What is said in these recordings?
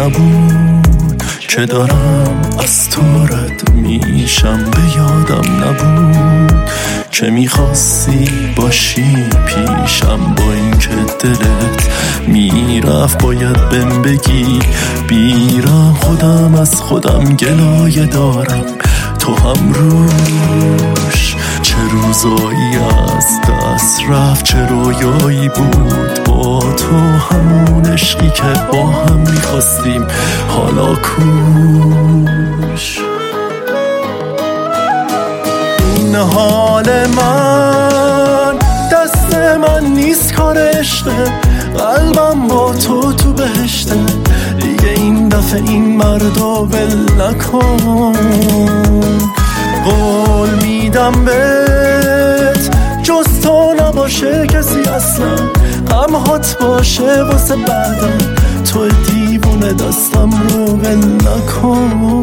نبود که دارم از تو رد میشم، به یادم نبود که میخواستی باشی پیشم. با اینکه دلت میرفت باید بهم بگی بیرم، خودم از خودم گلایه دارم، تو هم روش. چه روزایی از دست رفت، چه رویایی بود با تو، همون عشقی که با هم میخواستیم حالا کوش. این حال من دست من نیست، کار عشقه، قلبم با تو تو بهشته، دیگه این دفعه این مردو ول نکن. قول میدم بهت جز تو نباشه کسی اصلا، غمهات باشه واسه بعدم، تو دیوونه دستم رو ول نکن.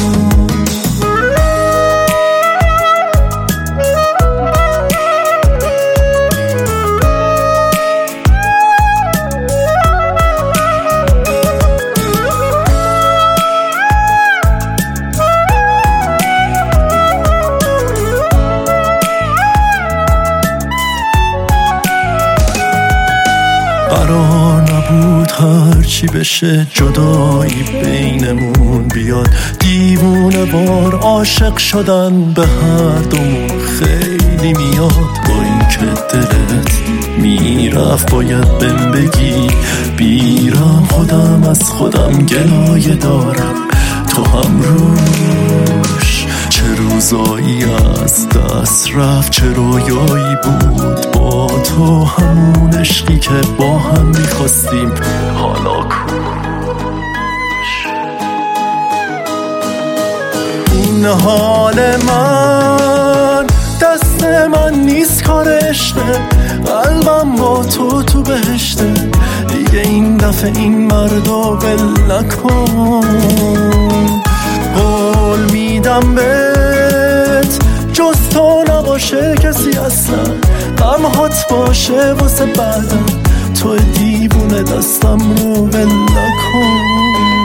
قرار نبود هرچی بشه جدایی بینمون بیاد، دیوونه بار عاشق شدن به هر دومون خیلی میاد. با اینکه دلت میرفت باید بهم بگی بیرم، خودم از خودم گلایه دارم، تو هم روش. چه روزایی از دست رفت، چه رویایی بود با تو، همون عشقی که با هم میخواستیم حالا کوش. این حال من دست من نیست، کار عشقه، قلبم با تو تو بهشته، دیگه این دفعه این مردو ول نکن. قول میدم بهت جز تو نباشه کسی اصلا، غمهات باشه واسه بعدم، تو دیوونه دستم رو ول نکن.